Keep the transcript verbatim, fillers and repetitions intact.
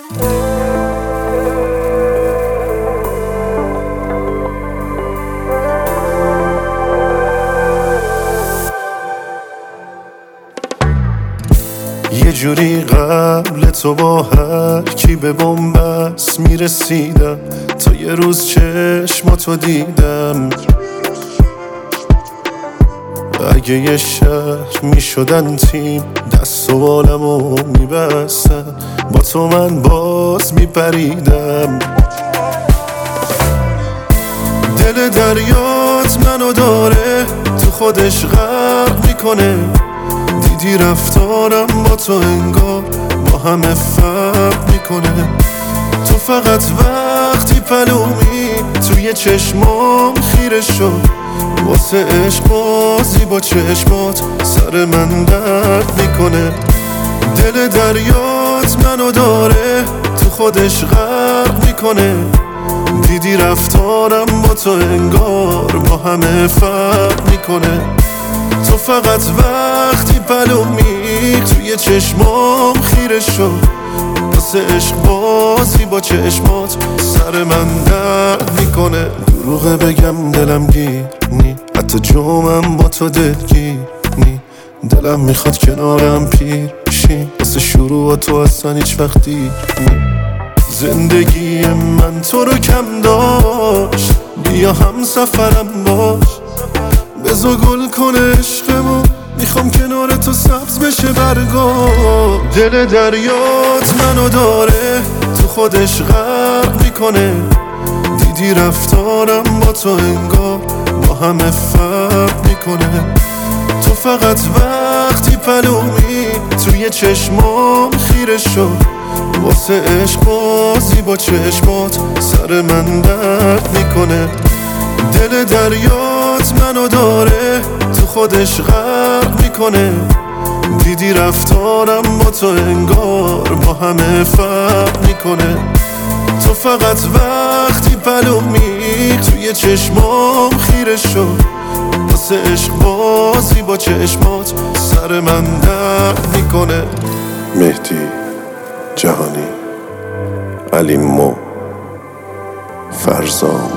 یه جوری قبل تو با هر کی به بنبست میرسیدم، تا یه روز چشماتو دیدم. اگه یه شهر میشدن تیم، دست و بالمو میبستن، با تو من باز میپریدم. دل دریات منو داره تو خودش غرق میکنه، دیدی رفتارم با تو انگار با همه فرق میکنه. تو فقط وقتی پلومی توی چشمام خیره شد، واسه عشق بازی با چشمات سر من درد میکنه. دل دریات منو داره تو خودش غرق میکنه، دیدی رفتارم با تو انگار با همه فرق میکنه. تو فقط وقتی پلومی توی چشمام خیره شد، واسه عشق بازی با چشمات سر من درد میکنه. دروغه بگم دلم گیر نی، حتی جومم با تو دلگیر نی. دلم میخواد کنارم پیر شی، واسه شروع تو اصلا هیچ وقت دیر نی. زندگی من تو رو کم داشت، بیا هم سفرم باش، بزا گل کنه عشقمو، میخوام کنار تو سبز بشه برگا. دل دریات منو داره تو خودش غرق میکنه، دیدی رفتارم با تو انگار با همه فرق میکنه. تو فقط وقتی پلومی توی چشمام خیره شد، واسه عشق بازی با چشمات سر من درد میکنه. دل دریات منو داره تو خودش غرق میکنه، دیدی رفتارم با تو انگار با همه فرق میکنه. تو فقط وقتی پلومی توی چشمام خیره شد، واسه عشق بازی با چشمات سر من درد میکنه. مهدی جهانی، علی مو، فرزام